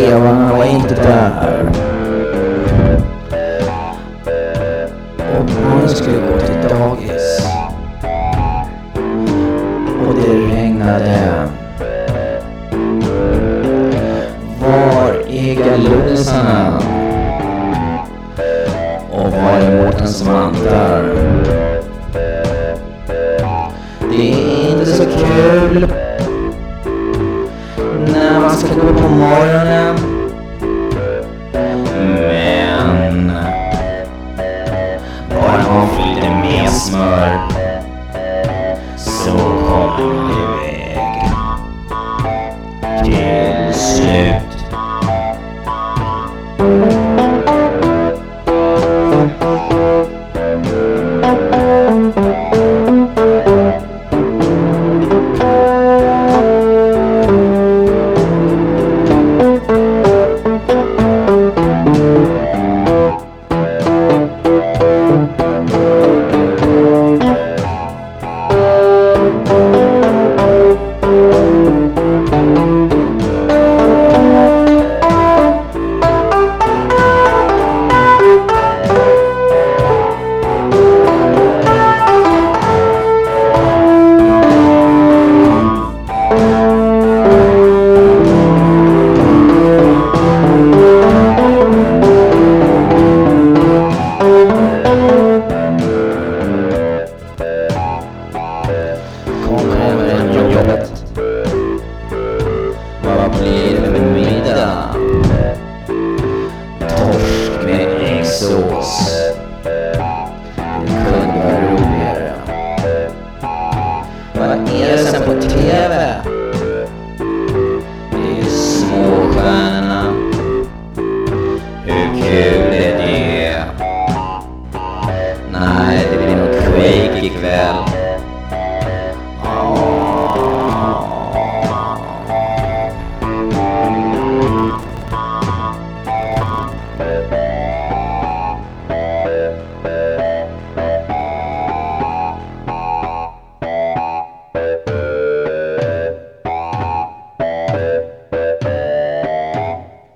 eleverna var inte där. Och barnen skulle gå till dagis. Och det regnade. Var är galosarna? Och var är Mårtens vantar? Det är inte så kul när man ska gå på morgonen. Men bara man får lite mer smör så kommer man iväg till slut.